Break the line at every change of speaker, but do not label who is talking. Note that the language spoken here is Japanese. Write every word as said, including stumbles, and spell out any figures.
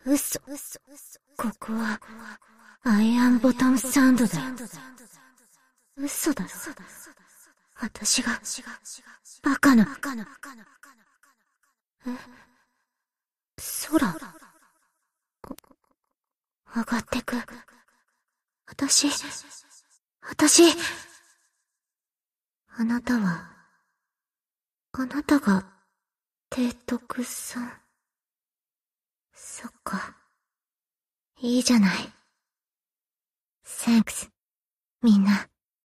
嘘。ここは、アイアンボトムサウンドだよ。嘘だろ。私が、バカな。え、空。上がってく。私、私。あなたは、あなたが、提督さん。そっか。いいじゃない。Thanks、みんな。